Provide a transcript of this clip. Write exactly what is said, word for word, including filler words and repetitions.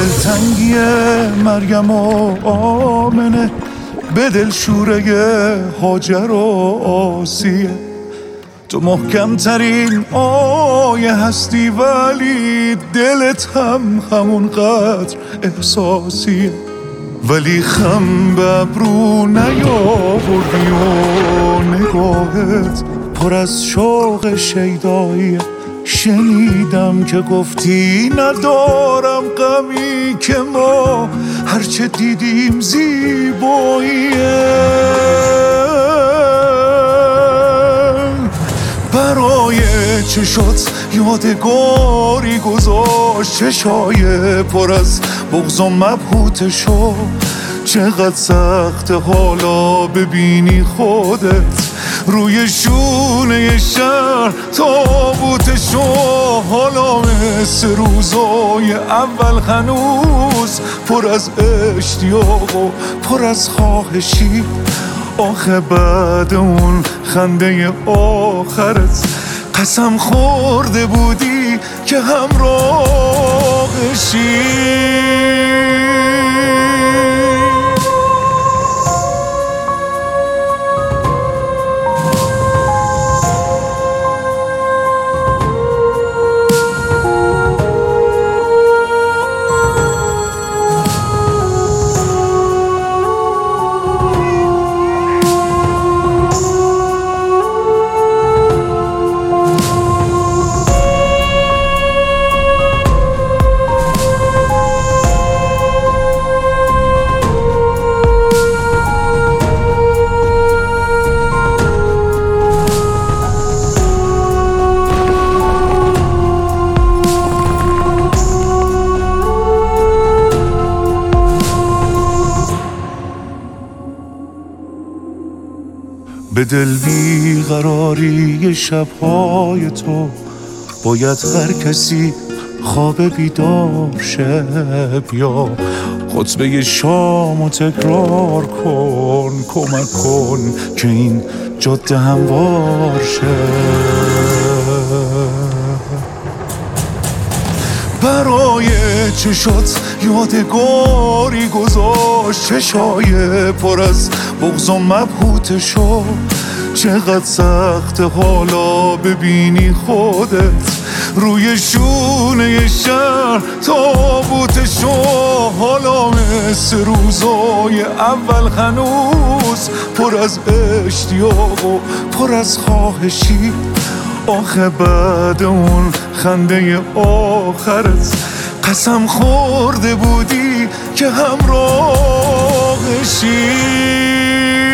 دلتنگی مریم و آمنه، به دل شوره هاجر و آسیه. تو محکم ترین آیه هستی ولی دلت هم همون قدر احساسیه. ولی خم به ابرو نیاوردی و نگاهت پر از شوق شیداییه. شنیدم که گفتی ندارم غمی که ما هرچه دیدیم زیباییه. برای چشات یادگاری گذاشت، چشای پر از بغض و مبهوتشو. چقدر سخت حالا ببینی خودت روی شونه شهر تابوتشو. حالا مثل روزای اول هنوز پر از اشتیاق و پر از خواهشی. آخه بعد اون خنده آخرت قسم خورده بودی که همراهشی. به دل بیقراری شبهای تو باید هر کسی خواب بیدار شه. بیا خطبه شامو تکرار کن، کمک کن که این جاده هموار شه. برای چشات یادگاری گذاشت، چشای پر از بغض و مبهوتشو. چقدر سخت حالا ببینی خودت روی شونه شهر تابوتشو. حالا مثل روزای اول هنوز پر از اشتیاق و پر از خواهشی. آخه بعد اون خنده آخرت قسم خورده بودی که همراهشی.